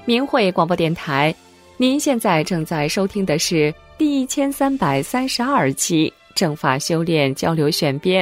明慧广播电台，您现在正在收听的是第1332期正法修炼交流选编。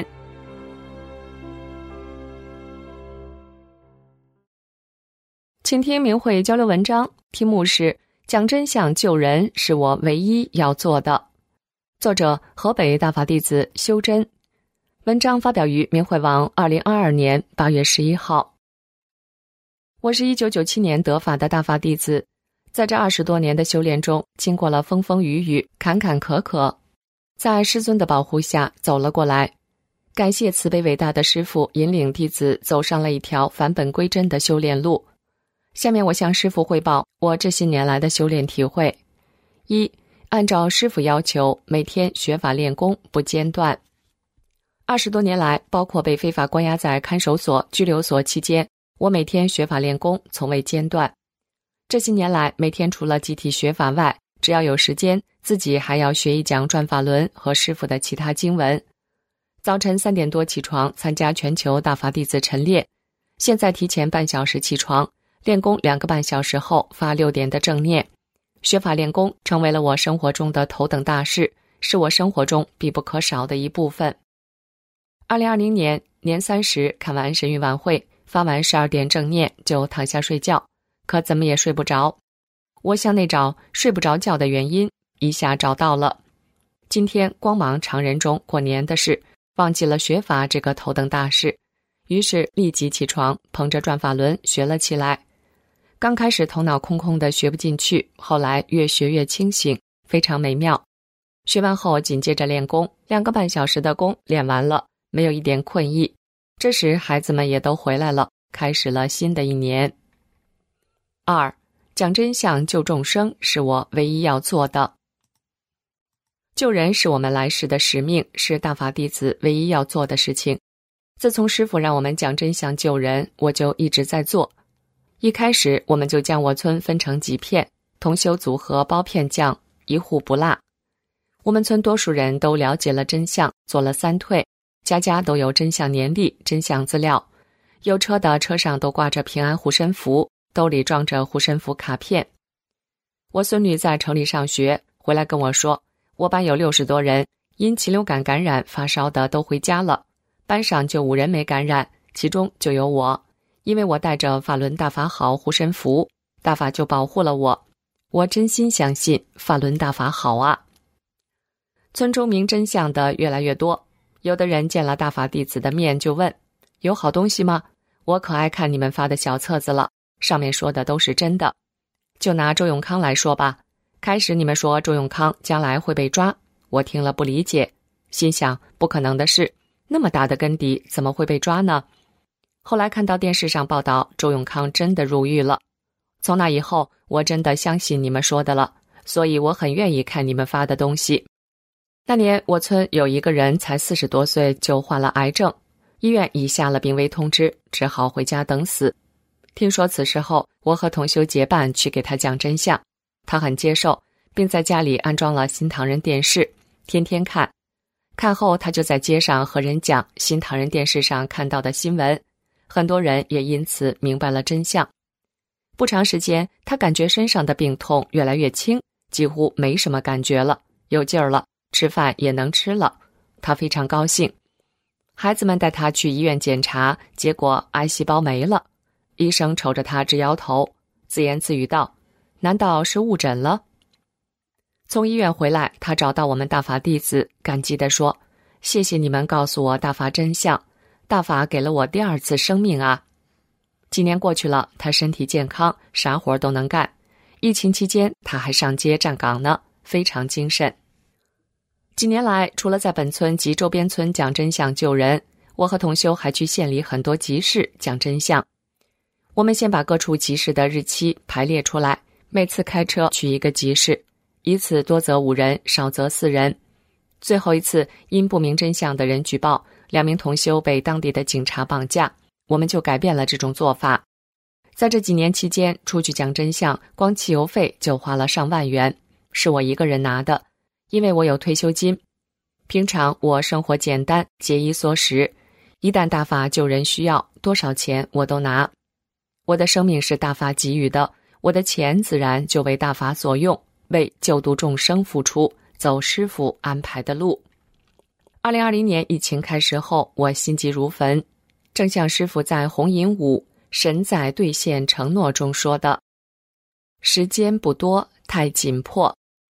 请听明慧交流文章，题目是讲真相救人是我唯一要做的，作者河北大法弟子修真。文章发表于明慧网2022年8月11号。我是1997年得法的大法弟子，在这20多年的修炼中，经过了风风雨雨、坎坎坷坷，在师尊的保护下走了过来。感谢慈悲伟大的师父引领弟子走上了一条返本归真的修炼路。下面我向师父汇报我这些年来的修炼体会。一、按照师父要求，每天学法练功不间断。20多年来，包括被非法关押在看守所、拘留所期间，我每天学法练功，从未间断。这些年来，每天除了集体学法外，只要有时间，自己还要学一讲转法轮和师父的其他经文。早晨3点多起床参加全球大法弟子晨练，现在提前半小时起床，练功2个半小时后发6点的正念。学法练功成为了我生活中的头等大事，是我生活中必不可少的一部分。2020年年30看完神谕晚会，发完12点正念就躺下睡觉，可怎么也睡不着。我向内找睡不着觉的原因，一下找到了。今天光忙常人中过年的事，忘记了学法这个头等大事，于是立即起床，捧着转法轮学了起来。刚开始头脑空空的学不进去，后来越学越清醒，非常美妙。学完后紧接着练功，2个半小时的功练完了，没有一点困意。这时孩子们也都回来了，开始了新的一年。2. 讲真相救众生是我唯一要做的。救人是我们来世的使命，是大法弟子唯一要做的事情。自从师父让我们讲真相救人，我就一直在做。一开始我们就将我村分成几片，同修组合包片酱，一户不落。我们村多数人都了解了真相，做了3退，家家都有真相年历、真相资料，有车的车上都挂着平安护身符，兜里装着护身符卡片。我孙女在城里上学，回来跟我说，我班有60多人，因禽流感感染发烧的都回家了，班上就5人没感染，其中就有我。因为我带着法轮大法好护身符，大法就保护了我。我真心相信法轮大法好啊。村中明真相的越来越多，有的人见了大法弟子的面就问，有好东西吗？我可爱看你们发的小册子了，上面说的都是真的。就拿周永康来说吧，开始你们说周永康将来会被抓，我听了不理解，心想不可能的事，那么大的根底怎么会被抓呢？后来看到电视上报道周永康真的入狱了，从那以后我真的相信你们说的了，所以我很愿意看你们发的东西。那年我村有一个人才40多岁就患了癌症，医院已下了病危通知，只好回家等死。听说此事后，我和同修结伴去给他讲真相，他很接受，并在家里安装了新唐人电视，天天看。看后他就在街上和人讲新唐人电视上看到的新闻，很多人也因此明白了真相。不长时间，他感觉身上的病痛越来越轻，几乎没什么感觉了，有劲儿了，吃饭也能吃了，他非常高兴。孩子们带他去医院检查，结果癌细胞没了。医生瞅着他直摇头，自言自语道，难道是误诊了？从医院回来，他找到我们大法弟子，感激地说，谢谢你们告诉我大法真相，大法给了我第2次生命啊。几年过去了，他身体健康，啥活都能干。疫情期间他还上街站岗呢，非常精神。几年来，除了在本村及周边村讲真相救人，我和同修还去县里很多集市讲真相。我们先把各处集市的日期排列出来，每次开车去一个集市，一次多则5人，少则4人。最后一次因不明真相的人举报2名同修被当地的警察绑架，我们就改变了这种做法。在这几年期间，出去讲真相，光汽油费就花了上万元，是我一个人拿的，因为我有退休金。平常我生活简单，节衣缩食，一旦大法救人需要，多少钱我都拿。我的生命是大法给予的， 我的钱自然就为大法所用，为救度众生付出，走师父安排的路。2020年疫情开始后，我心急如焚，正像师父在红银5神在兑现承诺中说的，时间不多，太紧迫。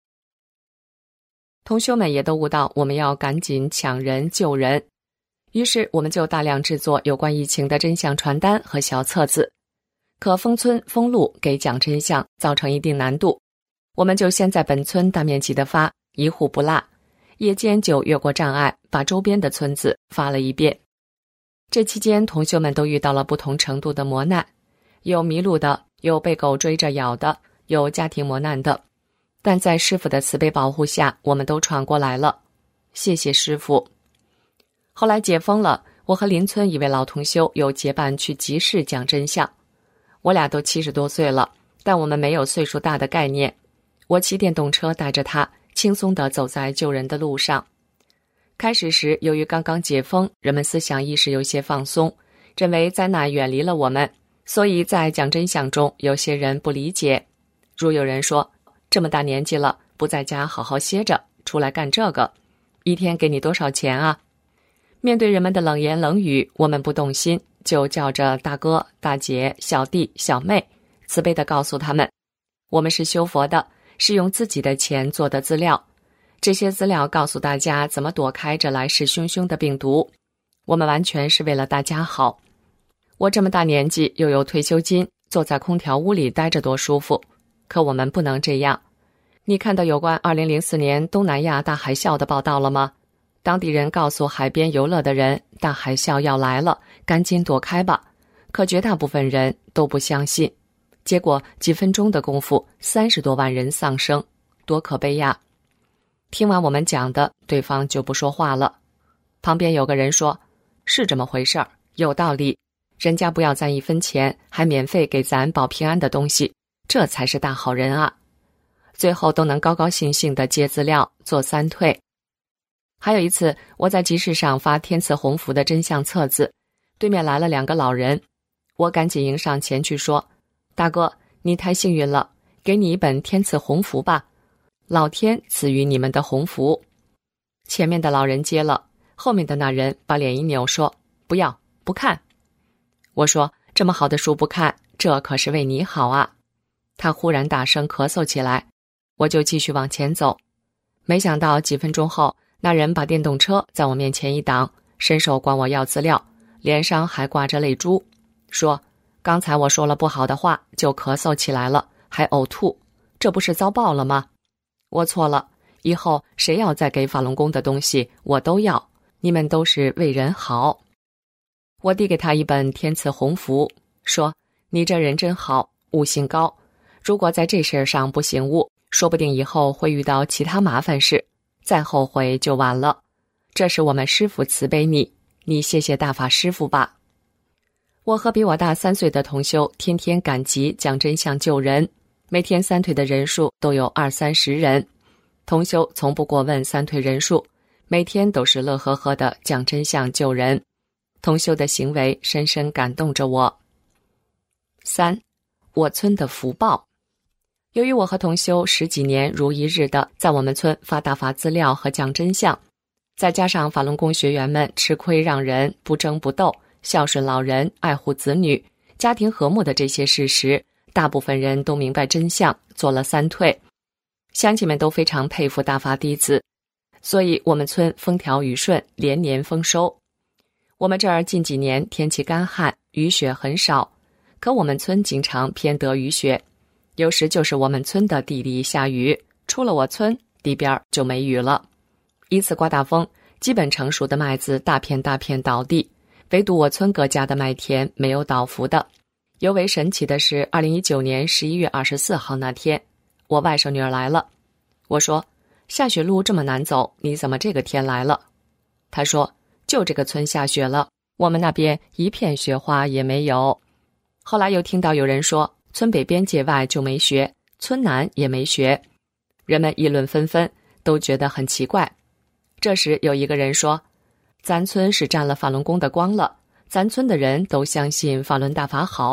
同修们也都悟到我们要赶紧抢人救人，于是我们就大量制作有关疫情的真相传单和小册子。可封村封路给讲真相造成一定难度，我们就先在本村大面积的发，一户不落，夜间就越过障碍，把周边的村子发了一遍。这期间同修们都遇到了不同程度的磨难，有迷路的，有被狗追着咬的，有家庭磨难的，但在师父的慈悲保护下，我们都闯过来了，谢谢师父。后来解封了，我和邻村一位老同修有结伴去集市讲真相。我俩都70多岁了，但我们没有岁数大的概念。我骑电动车带着他，轻松地走在救人的路上。开始时，由于刚刚解封，人们思想意识有些放松，认为灾难远离了我们，所以在讲真相中，有些人不理解。如有人说，这么大年纪了，不在家好好歇着，出来干这个，一天给你多少钱啊？面对人们的冷言冷语，我们不动心，就叫着大哥、大姐、小弟、小妹，慈悲地告诉他们，我们是修佛的，是用自己的钱做的资料，这些资料告诉大家怎么躲开这来势汹汹的病毒，我们完全是为了大家好。我这么大年纪，又有退休金，坐在空调屋里待着多舒服，可我们不能这样。你看到有关2004年东南亚大海啸的报道了吗？当地人告诉海边游乐的人，大海啸要来了，赶紧躲开吧。可绝大部分人都不相信。结果几分钟的功夫，30多万人丧生，多可悲呀！听完我们讲的，对方就不说话了。旁边有个人说，是这么回事儿，有道理，人家不要咱1分钱，还免费给咱保平安的东西，这才是大好人啊！最后都能高高兴兴地接资料，做3退。还有一次，我在集市上发天赐鸿福的真相册子，对面来了2个老人，我赶紧迎上前去说，大哥，你太幸运了，给你一本天赐鸿福吧，老天赐予你们的鸿福。前面的老人接了，后面的那人把脸一扭说，不要，不看。我说，这么好的书不看，这可是为你好啊。他忽然大声咳嗽起来，我就继续往前走。没想到几分钟后，那人把电动车在我面前一挡，伸手管我要资料，脸上还挂着泪珠，说，刚才我说了不好的话，就咳嗽起来了，还呕吐，这不是遭报了吗？我错了，以后谁要再给法轮功的东西，我都要，你们都是为人好。我递给他一本天赐鸿福，说，你这人真好，悟性高，如果在这事儿上不醒悟，说不定以后会遇到其他麻烦事，再后悔就晚了。这是我们师父慈悲你，你谢谢大法师父吧。我和比我大3岁的同修天天赶集讲真相救人，每天3退的人数都有20-30人。同修从不过问3退人数，每天都是乐呵呵的讲真相救人。同修的行为深深感动着我。3. 我村的福报。由于我和同修10几年如一日的在我们村发大法资料和讲真相，再加上法轮功学员们吃亏让人、不争不斗、孝顺老人、爱护子女、家庭和睦的这些事实，大部分人都明白真相，做了3退。乡亲们都非常佩服大法弟子，所以我们村风调雨顺，连年丰收。我们这儿近几年天气干旱，雨雪很少，可我们村经常偏得雨雪，有时就是我们村的地里下雨，出了我村地边就没雨了。一次刮大风，基本成熟的麦子大片大片倒地，唯独我村各家的麦田没有倒伏的。尤为神奇的是2019年11月24号那天，我外甥女儿来了。我说，下雪路这么难走，你怎么这个天来了？她说，就这个村下雪了，我们那边一片雪花也没有。后来又听到有人说，村北边界外就没雪，村南也没雪，人们议论纷纷，都觉得很奇怪。这时有一个人说，咱村是沾了法轮功的光了，咱村的人都相信法轮大法好，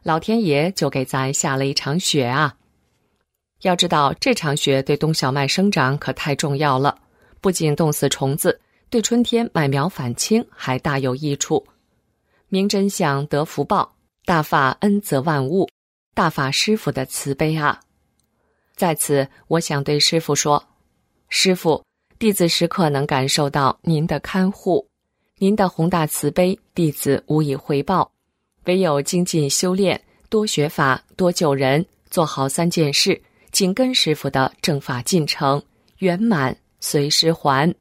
老天爷就给咱下了一场雪啊！要知道，这场雪对冬小麦生长可太重要了，不仅冻死虫子，对春天麦苗返青还大有益处。明真相得福报，大法恩泽万物，大法师父的慈悲啊！在此，我想对师父说，师父，弟子时刻能感受到您的看护，您的宏大慈悲，弟子无以回报。唯有精进修炼，多学法，多救人，做好3件事，紧跟师父的正法进程，圆满随师还。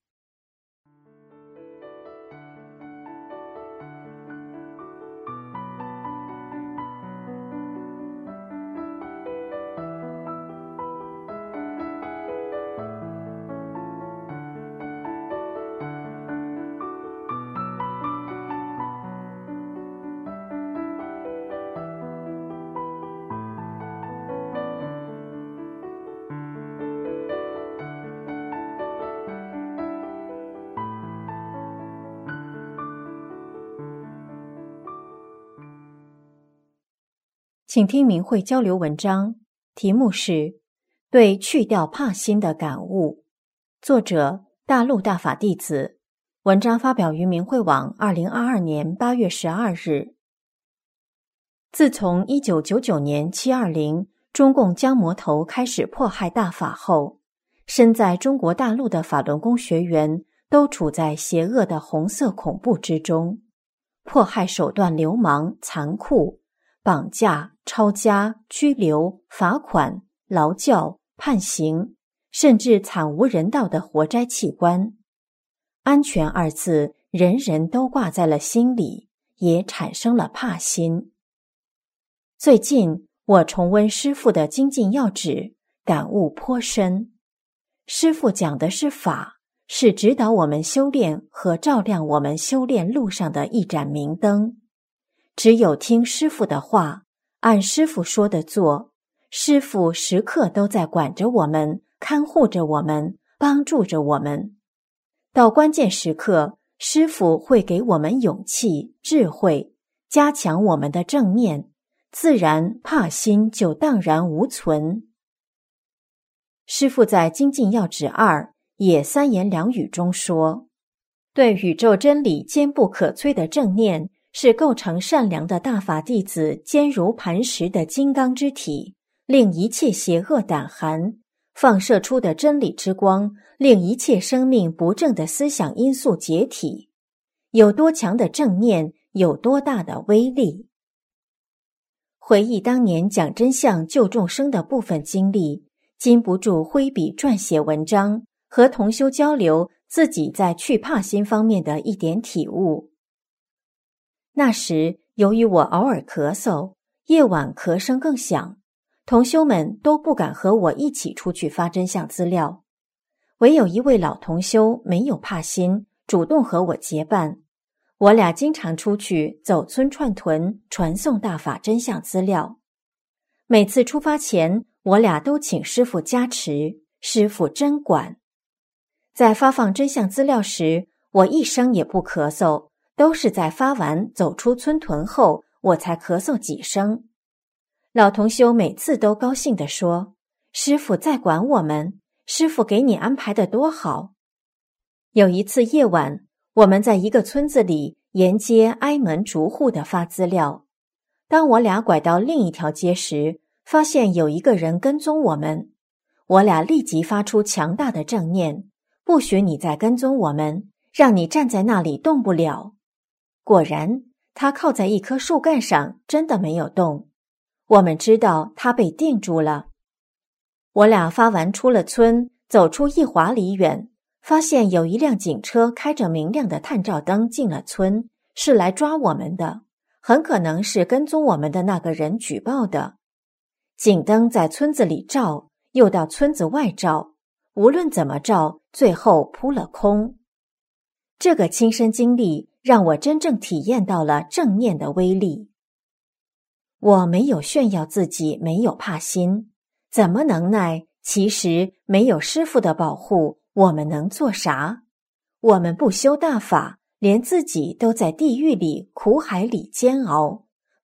请听明慧交流文章，题目是对去掉怕心的感悟，作者大陆大法弟子，文章发表于明慧网2022年8月12日。自从1999年720中共将魔头开始迫害大法后，身在中国大陆的法轮功学员都处在邪恶的红色恐怖之中，迫害手段流氓残酷，绑架、抄家、拘留、罚款、劳教、判刑，甚至惨无人道的活摘器官。安全2字人人都挂在了心里，也产生了怕心。最近我重温师父的精进要旨，感悟颇深。师父讲的是法，是指导我们修炼和照亮我们修炼路上的一盏明灯。只有听师父的话，按师父说的做，师父时刻都在管着我们，看护着我们，帮助着我们。到关键时刻，师父会给我们勇气、智慧，加强我们的正念，自然怕心就荡然无存。师父在精进要旨2也3言2语中说，对宇宙真理坚不可摧的正念，是构成善良的大法弟子坚如磐石的金刚之体，令一切邪恶胆寒，放射出的真理之光，令一切生命不正的思想因素解体。有多强的正念，有多大的威力。回忆当年讲真相救众生的部分经历，禁不住挥笔撰写文章，和同修交流自己在去怕心方面的一点体悟。那时由于我偶尔咳嗽，夜晚咳声更响，同修们都不敢和我一起出去发真相资料，唯有一位老同修没有怕心，主动和我结伴。我俩经常出去走村串屯，传送大法真相资料。每次出发前，我俩都请师父加持，师父真管。在发放真相资料时，我一声也不咳嗽，都是在发完走出村屯后，我才咳嗽几声。老同修每次都高兴地说，师父在管我们，师父给你安排得多好。有一次夜晚，我们在一个村子里沿街挨门逐户地发资料。当我俩拐到另一条街时，发现有一个人跟踪我们。我俩立即发出强大的正念，不许你再跟踪我们，让你站在那里动不了。果然，他靠在一棵树干上，真的没有动。我们知道他被定住了。我俩发完出了村，走出1华里远，发现有一辆警车开着明亮的探照灯进了村，是来抓我们的，很可能是跟踪我们的那个人举报的。警灯在村子里照，又到村子外照，无论怎么照，最后扑了空。这个亲身经历让我真正体验到了正念的威力。我没有炫耀自己没有怕心，怎么能耐？其实没有师父的保护，我们能做啥？我们不修大法，连自己都在地狱里苦海里煎熬，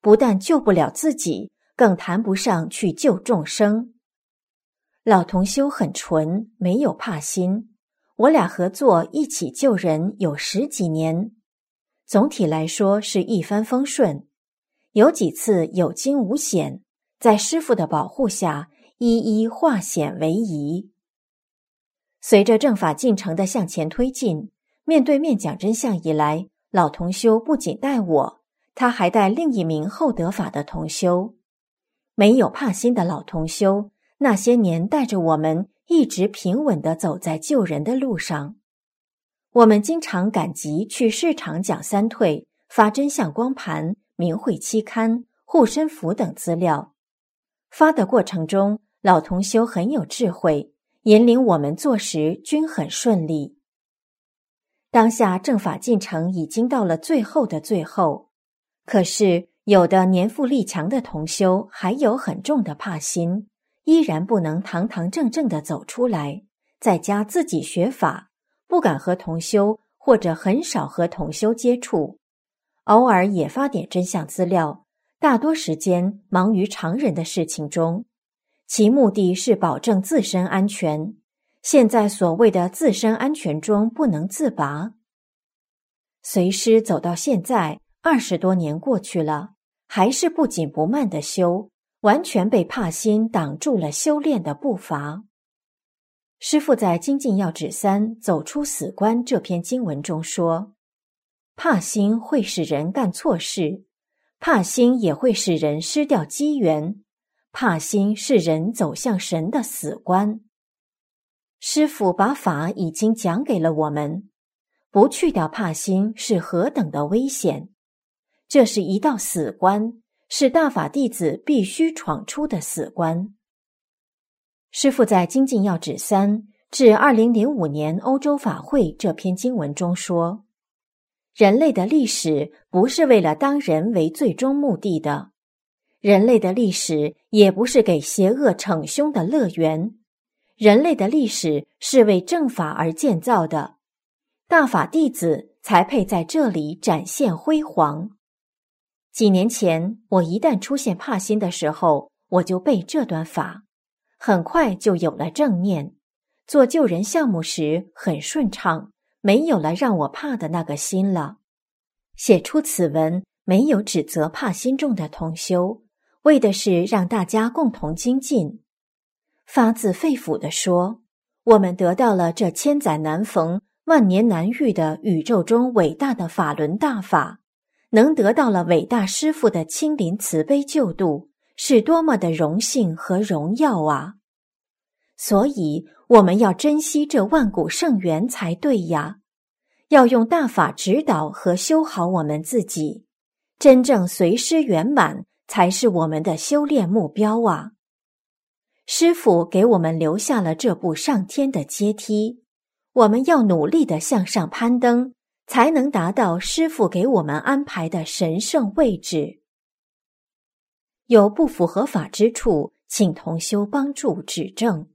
不但救不了自己，更谈不上去救众生。老同修很纯，没有怕心，我俩合作一起救人有10几年，总体来说是一帆风顺，有几次有惊无险，在师父的保护下一一化险为夷。随着正法进程的向前推进，面对面讲真相以来，老同修不仅带我，他还带另一名后得法的同修。没有怕心的老同修，那些年带着我们一直平稳地走在救人的路上。我们经常赶集去市场讲三退，发真相光盘、明慧期刊、护身符等资料。发的过程中，老同修很有智慧，引领我们做时均很顺利。当下正法进程已经到了最后的最后，可是有的年富力强的同修还有很重的怕心，依然不能堂堂正正地走出来，在家自己学法，不敢和同修或者很少和同修接触，偶尔也发点真相资料，大多时间忙于常人的事情中，其目的是保证自身安全。现在所谓的自身安全中不能自拔。随师走到现在20多年过去了，还是不紧不慢地修，完全被怕心挡住了修炼的步伐。师父在《精进要旨3走出死关》这篇经文中说，怕心会使人干错事，怕心也会使人失掉机缘，怕心是人走向神的死关。师父把法已经讲给了我们，不去掉怕心是何等的危险。这是一道死关，是大法弟子必须闯出的死关。师父在《精进要旨3至2005年欧洲法会》这篇经文中说，人类的历史不是为了当人为最终目的的，人类的历史也不是给邪恶逞凶的乐园，人类的历史是为正法而建造的，大法弟子才配在这里展现辉煌。几年前，我一旦出现怕心的时候，我就背这段法，很快就有了正念，做救人项目时很顺畅，没有了让我怕的那个心了。写出此文，没有指责怕心重的同修，为的是让大家共同精进。发自肺腑地说，我们得到了这千载难逢、万年难遇的宇宙中伟大的法轮大法，能得到了伟大师父的亲临慈悲救度，是多么的荣幸和荣耀啊！所以我们要珍惜这万古圣缘才对呀，要用大法指导和修好我们自己，真正随师圆满才是我们的修炼目标啊！师父给我们留下了这部上天的阶梯，我们要努力地向上攀登，才能达到师父给我们安排的神圣位置。有不符合法之处，请同修帮助指正。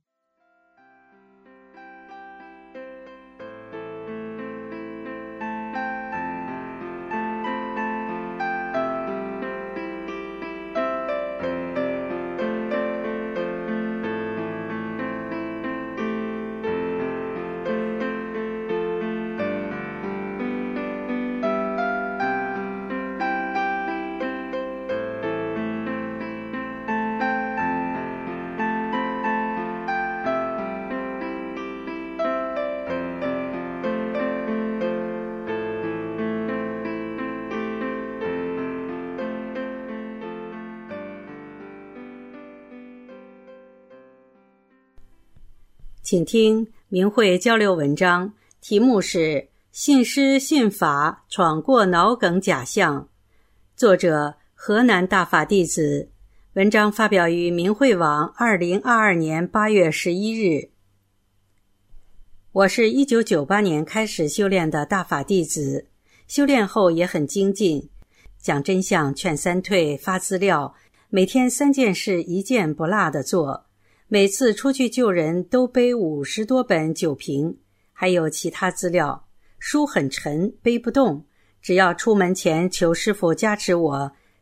请听明慧交流文章，题目是信师信法闯过脑梗假象，作者河南大法弟子，文章发表于明慧网2022年8月11日。我是1998年开始修炼的大法弟子，修炼后也很精进，讲真相、劝三退、发资料，每天3件事一件不落地做。每次出去救人都背50多本酒瓶，还有其他资料，书很沉，背不动，只要出门前求师父加持我，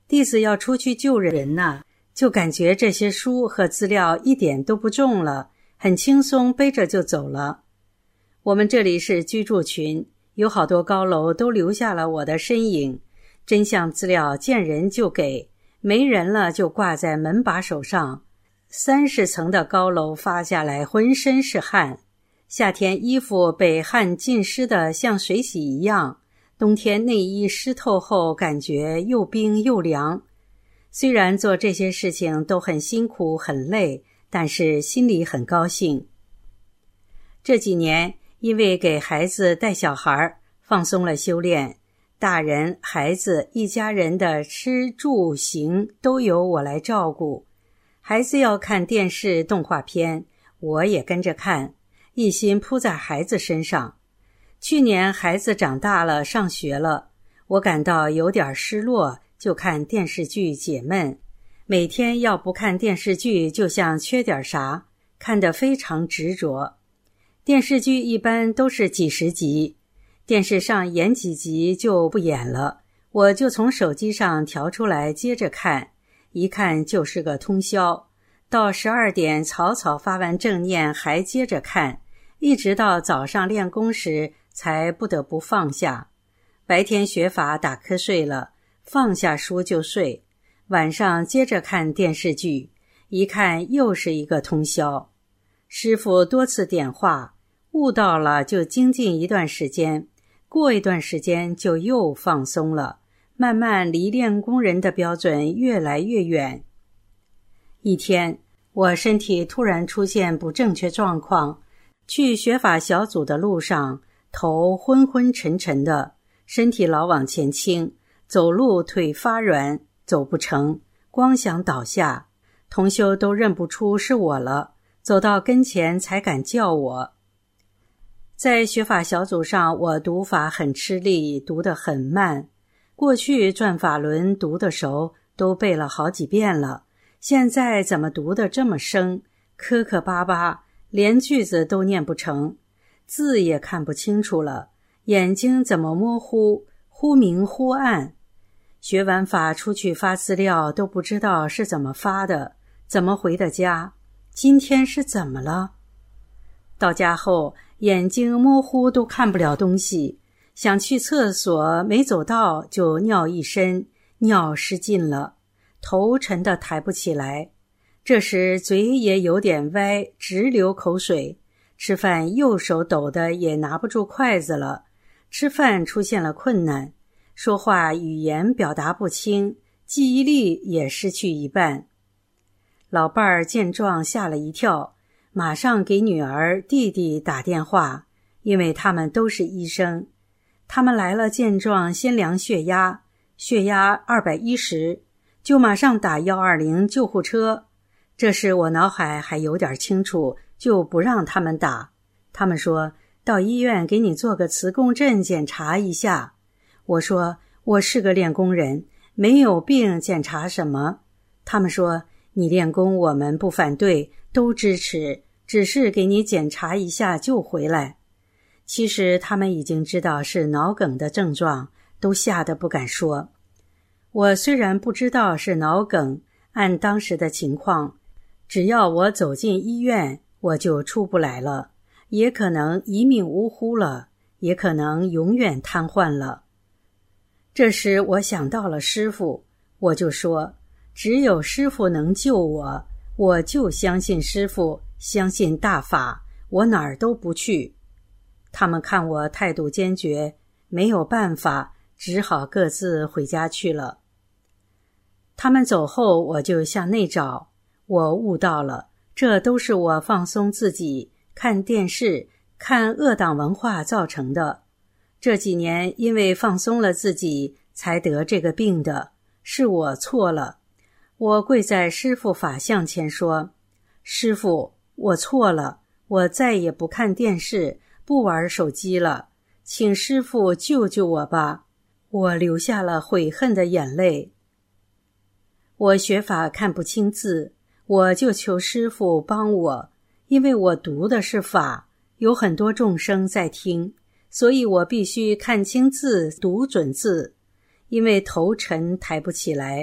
弟子要出去救人呐，就感觉这些书和资料一点都不重了，很轻松背着就走了。我们这里是居住群，有好多高楼都留下了我的身影，真相资料见人就给，没人了就挂在门把手上。30层的高楼发下来，浑身是汗，夏天衣服被汗浸湿的像水洗一样，冬天内衣湿透后感觉又冰又凉。虽然做这些事情都很辛苦很累，但是心里很高兴。这几年因为给孩子带小孩，放松了修炼，大人孩子一家人的吃住行都由我来照顾。孩子要看电视动画片，我也跟着看，一心扑在孩子身上。去年孩子长大了，上学了，我感到有点失落，就看电视剧解闷。每天要不看电视剧就像缺点啥，看得非常执着。电视剧一般都是几十集，电视上演几集就不演了，我就从手机上调出来接着看，一看就是个通宵，到12点草草发完正念还接着看，一直到早上练功时才不得不放下。白天学法打瞌睡了，放下书就睡，晚上接着看电视剧，一看又是一个通宵。师父多次点化，悟到了就精进一段时间，过一段时间就又放松了，慢慢离练功人的标准越来越远。一天，我身体突然出现不正确状况，去学法小组的路上，头昏昏沉沉的，身体老往前倾，走路腿发软，走不成，光想倒下。同修都认不出是我了，走到跟前才敢叫我。在学法小组上，我读法很吃力，读得很慢。过去转法轮读得熟，都背了好几遍了，现在怎么读得这么生，磕磕巴巴，连句子都念不成，字也看不清楚了，眼睛怎么模糊，忽明忽暗。学完法出去发资料都不知道是怎么发的，怎么回的家，今天是怎么了？到家后眼睛模糊，都看不了东西，想去厕所没走到就尿一身，尿失禁了，头沉得抬不起来。这时嘴也有点歪，直流口水，吃饭右手抖得也拿不住筷子了，吃饭出现了困难，说话语言表达不清，记忆力也失去一半。老伴儿见状吓了一跳，马上给女儿弟弟打电话，因为他们都是医生。他们来了见状，先量血压，血压210，就马上打120救护车。这时我脑海还有点清楚，就不让他们打。他们说到医院给你做个磁共振检查一下。我说我是个练功人，没有病检查什么？他们说你练功我们不反对，都支持，只是给你检查一下就回来。其实他们已经知道是脑梗的症状，都吓得不敢说。我虽然不知道是脑梗，按当时的情况，只要我走进医院，我就出不来了，也可能一命呜呼了，也可能永远瘫痪了。这时我想到了师父，我就说只有师父能救我，我就相信师父，相信大法，我哪儿都不去。他们看我态度坚决，没有办法，只好各自回家去了。他们走后，我就向内找，我悟到了，这都是我放松自己，看电视，看恶党文化造成的。这几年因为放松了自己，才得这个病的，是我错了。我跪在师父法像前说，师父，我错了，我再也不看电视，不玩手机了，请师父救救我吧。我流下了悔恨的眼泪。我学法看不清字，我就求师父帮我，因为我读的是法，有很多众生在听，所以我必须看清字，读准字。因为头沉抬不起来，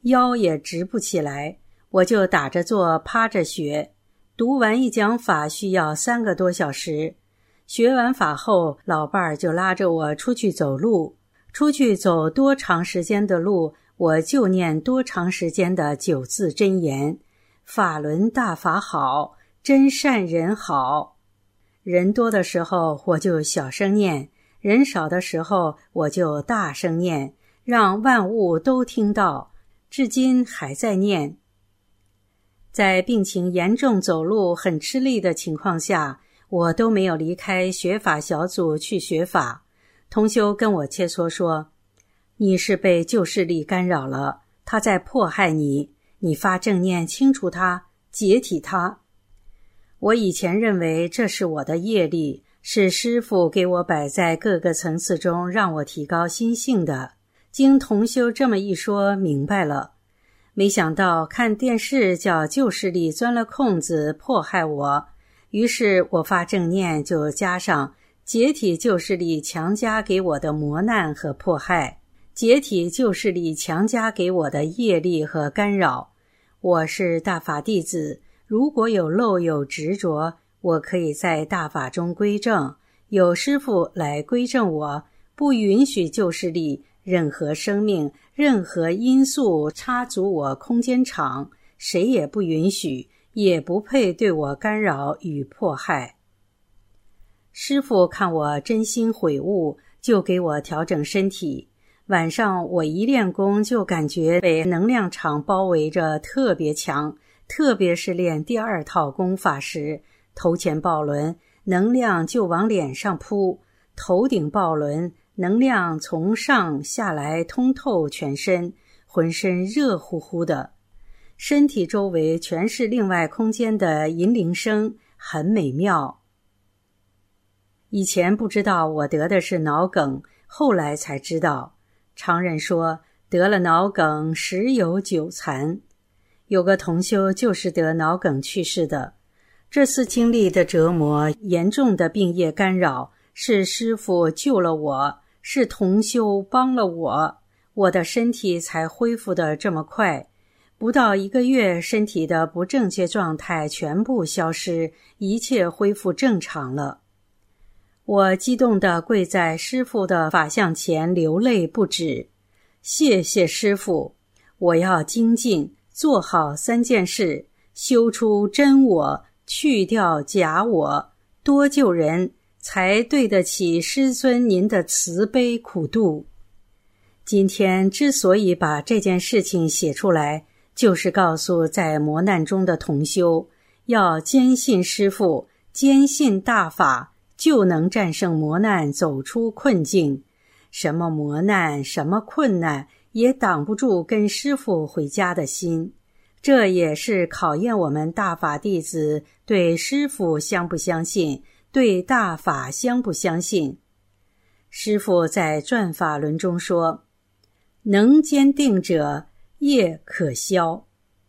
腰也直不起来，我就打着坐趴着学。读完一讲法需要3个多小时，学完法后，老伴儿就拉着我出去走路，出去走多长时间的路，我就念多长时间的9字真言：法轮大法好，真善人好。人多的时候我就小声念，人少的时候我就大声念，让万物都听到，至今还在念。在病情严重、走路很吃力的情况下，我都没有离开学法小组去学法。同修跟我切磋说，你是被旧势力干扰了，他在迫害你，你发正念清除他，解体他。我以前认为这是我的业力，是师父给我摆在各个层次中让我提高心性的。经同修这么一说，明白了。没想到看电视叫旧势力钻了空子迫害我，于是我发正念就加上解体旧势力强加给我的磨难和迫害，解体旧势力强加给我的业力和干扰。我是大法弟子，如果有漏有执着，我可以在大法中归正，有师父来归正我，不允许旧势力任何生命任何因素插足我空间场，谁也不允许，也不配对我干扰与迫害。师父看我真心悔悟，就给我调整身体。晚上我一练功就感觉被能量场包围着，特别强，特别是练第2套功法时，头前抱轮，能量就往脸上扑，头顶抱轮，能量从上下来通透全身，浑身热乎乎的，身体周围全是另外空间的银铃声，很美妙。以前不知道我得的是脑梗，后来才知道。常人说得了脑梗10有9残，有个同修就是得脑梗去世的。这次经历的折磨，严重的病业干扰，是师父救了我，是同修帮了我，我的身体才恢复得这么快。不到1个月，身体的不正确状态全部消失，一切恢复正常了。我激动地跪在师父的法像前流泪不止，谢谢师父，我要精进，做好3件事，修出真我，去掉假我，多救人，才对得起师尊您的慈悲苦度。今天之所以把这件事情写出来，就是告诉在磨难中的同修，要坚信师父，坚信大法，就能战胜磨难，走出困境。什么磨难，什么困难，也挡不住跟师父回家的心。这也是考验我们大法弟子对师父相不相信，对大法相不相信。师父在转法轮中说，能坚定者，业可消。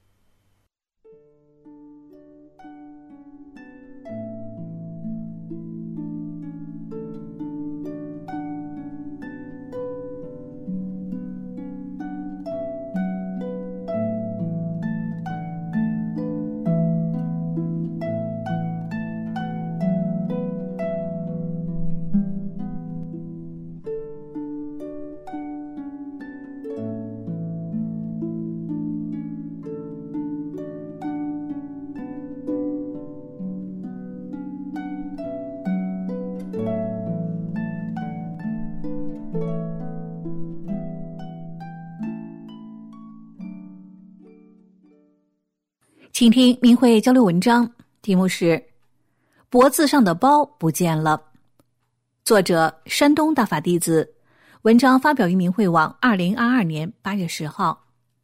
请听明慧交流文章，题目是脖子上的包不见了，作者山东大法弟子，文章发表于明慧网2022年8月10号。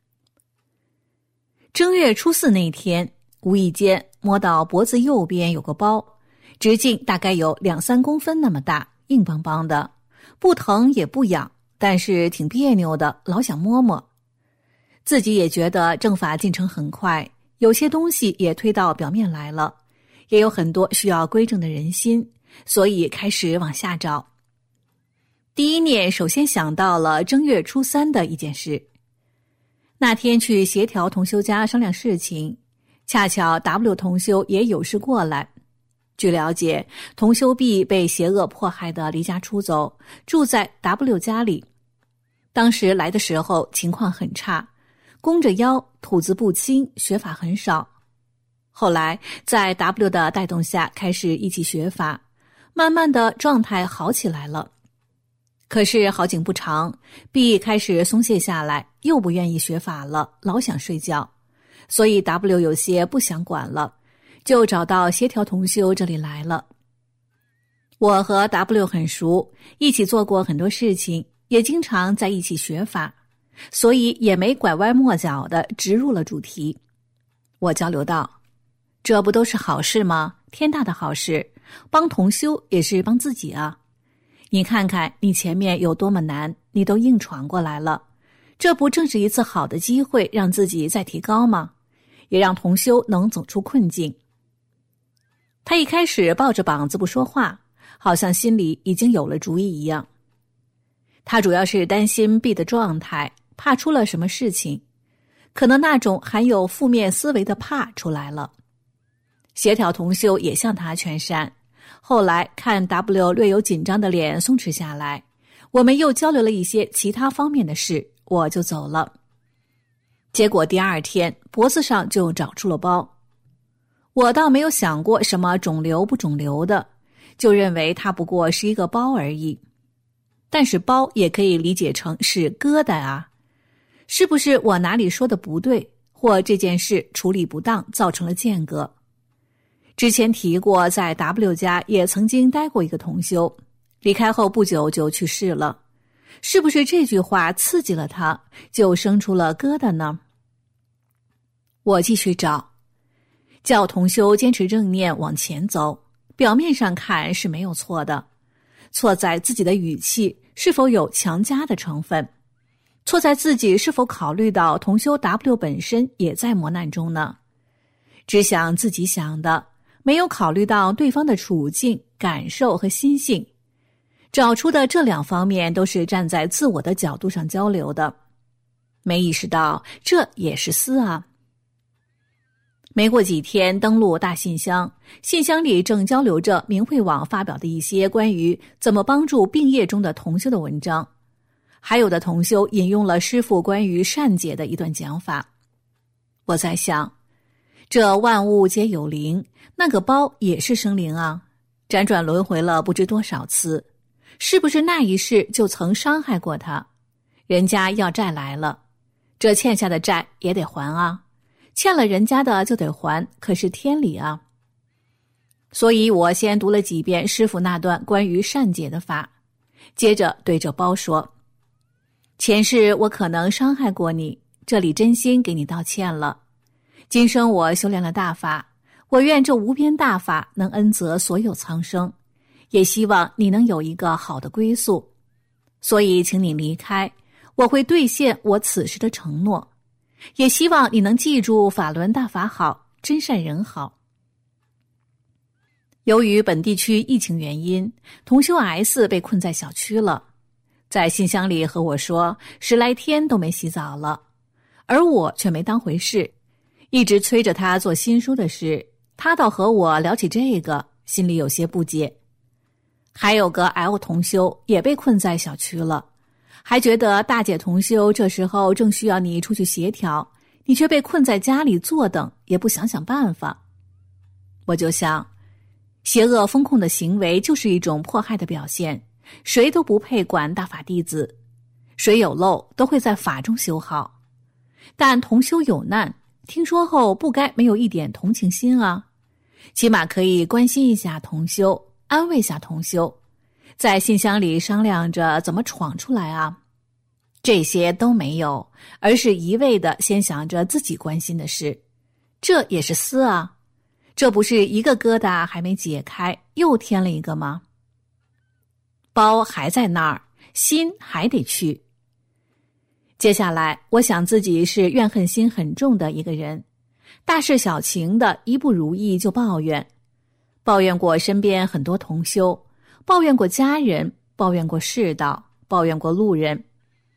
正月初4那天，无意间摸到脖子右边有个包，直径大概有2-3公分那么大，硬邦邦的，不疼也不痒，但是挺别扭的，老想摸摸。自己也觉得正法进程很快，有些东西也推到表面来了，也有很多需要归正的人心，所以开始往下找。第一念首先想到了正月初3的一件事。 那天去协调同修家商量事情，恰巧 W 同修也有事过来。据了解，同修 B 被邪恶迫害的离家出走，住在 W 家里。当时来的时候情况很差，弓着腰，吐字不清，学法很少。后来在 W 的带动下开始一起学法，慢慢的状态好起来了。可是好景不长， B 开始松懈下来，又不愿意学法了，老想睡觉，所以 W 有些不想管了，就找到协调同修这里来了。我和 W 很熟，一起做过很多事情，也经常在一起学法，所以也没拐弯抹角的直入了主题。我交流道，这不都是好事吗？天大的好事，帮同修也是帮自己啊。你看看你前面有多么难，你都硬闯过来了，这不正是一次好的机会让自己再提高吗？也让同修能走出困境。他一开始抱着膀子不说话，好像心里已经有了主意一样。他主要是担心 B 的状态，怕出了什么事情，可能那种含有负面思维的怕出来了。协调同修也向他劝善，后来看 W 略有紧张的脸松弛下来，我们又交流了一些其他方面的事，我就走了。结果第二天脖子上就长出了包，我倒没有想过什么肿瘤不肿瘤的，就认为它不过是一个包而已。但是包也可以理解成是疙瘩啊，是不是我哪里说的不对，或这件事处理不当造成了间隔？之前提过，在 W 家也曾经待过一个同修，离开后不久就去世了，是不是这句话刺激了他，就生出了疙瘩呢？我继续找，叫同修坚持正念往前走，表面上看是没有错的，错在自己的语气是否有强加的成分，错在自己是否考虑到同修 W 本身也在磨难中呢？只想自己想的，没有考虑到对方的处境、感受和心性，找出的这两方面都是站在自我的角度上交流的，没意识到这也是私啊。没过几天登录大信箱，信箱里正交流着明慧网发表的一些关于怎么帮助病业中的同修的文章，还有的同修引用了师父关于善解的一段讲法。我在想，这万物皆有灵，那个包也是生灵啊，辗转轮回了不知多少次，是不是那一世就曾伤害过他？人家要债来了，这欠下的债也得还啊，欠了人家的就得还，可是天理啊。所以我先读了几遍师父那段关于善解的法，接着对着包说，前世我可能伤害过你，这里真心给你道歉了。今生我修炼了大法，我愿这无边大法能恩泽所有苍生，也希望你能有一个好的归宿，所以请你离开，我会兑现我此时的承诺，也希望你能记住法轮大法好，真善人好。由于本地区疫情原因，同修 S 被困在小区了，在信箱里和我说10来天都没洗澡了，而我却没当回事，一直催着他做新书的事，他倒和我聊起这个，心里有些不解。还有个 L 同修也被困在小区了，还觉得大姐同修这时候正需要你出去协调，你却被困在家里坐等，也不想想办法。我就想，邪恶风控的行为就是一种迫害的表现，谁都不配管大法弟子，谁有漏都会在法中修好。但同修有难，听说后不该没有一点同情心啊，起码可以关心一下同修，安慰下同修，在信箱里商量着怎么闯出来啊。这些都没有，而是一味的先想着自己关心的事，这也是私啊。这不是一个疙瘩还没解开，又添了一个吗？包还在那儿，心还得去。接下来我想自己是怨恨心很重的一个人，大事小情的一不如意就抱怨，抱怨过身边很多同修，抱怨过家人，抱怨过世道，抱怨过路人。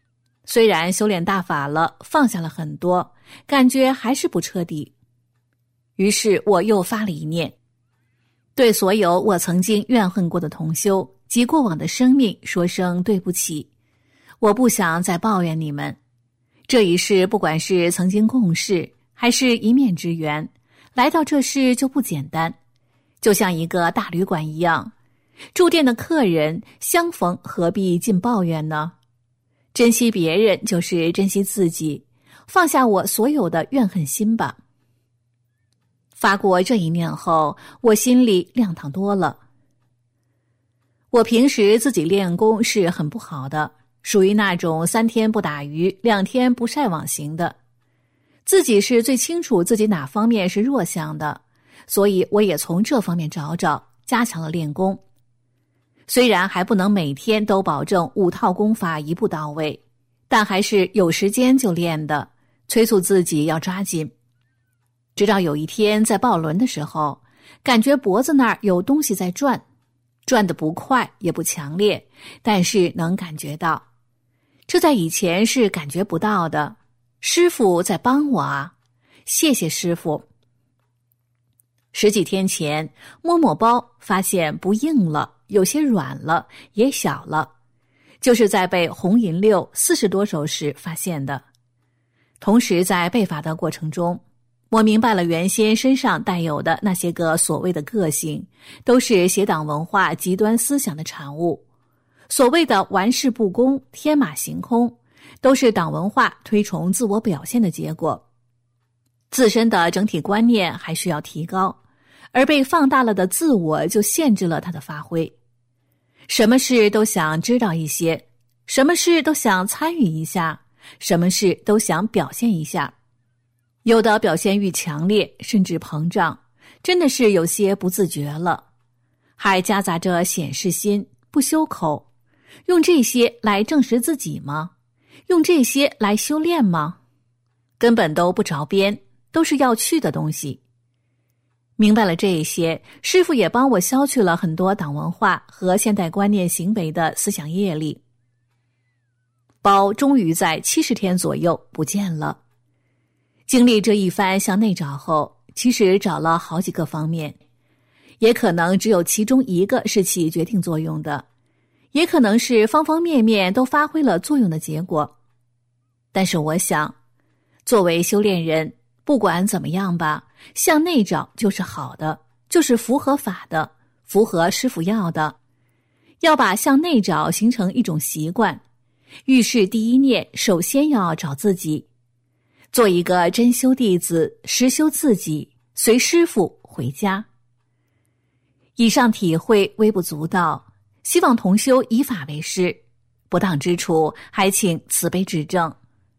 虽然修炼大法了，放下了很多，感觉还是不彻底。于是我又发了一念，对所有我曾经怨恨过的同修及过往的生命说声对不起。我不想再抱怨你们，这一世不管是曾经共事，还是一面之缘，来到这世就不简单，就像一个大旅馆一样，住店的客人相逢何必尽抱怨呢？珍惜别人就是珍惜自己，放下我所有的怨恨心吧。发过这一念后，我心里亮堂多了。我平时自己练功是很不好的，属于那种3天不打鱼2天不晒网型的，自己是最清楚自己哪方面是弱项的，所以我也从这方面找找，加强了练功。虽然还不能每天都保证5套功法一步到位，但还是有时间就练的，催促自己要抓紧。直到有一天在抱轮的时候，感觉脖子那儿有东西在转，转得不快也不强烈，但是能感觉到。这在以前是感觉不到的，师父在帮我啊，谢谢师父。10几天前摸摸包，发现不硬了，有些软了，也小了，就是在背红银六40多首时发现的。同时在背法的过程中，我明白了原先身上带有的那些个所谓的个性，都是邪党文化极端思想的产物。所谓的玩世不恭、天马行空，都是党文化推崇自我表现的结果。自身的整体观念还需要提高，而被放大了的自我就限制了它的发挥。什么事都想知道一些，什么事都想参与一下，什么事都想表现一下。有的表现欲强烈，甚至膨胀，真的是有些不自觉了，还夹杂着显示心，不修口。用这些来证实自己吗？用这些来修炼吗？根本都不着边，都是要去的东西。明白了这些，师父也帮我消去了很多党文化和现代观念行为的思想业力。包终于在70天左右不见了。经历这一番向内找后，其实找了好几个方面，也可能只有其中一个是起决定作用的，也可能是方方面面都发挥了作用的结果。但是我想，作为修炼人，不管怎么样吧，向内找就是好的，就是符合法的，符合师父要的。要把向内找形成一种习惯，遇事第一念首先要找自己，做一个真修弟子，实修自己，随师父回家。以上体会微不足道，希望同修以法为师，不当之处还请慈悲指正。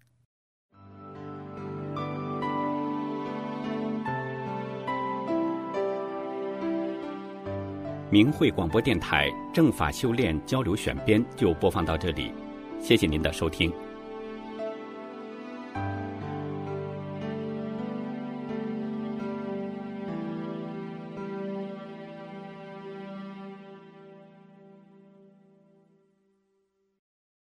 明慧广播电台正法修炼交流选编就播放到这里，谢谢您的收听。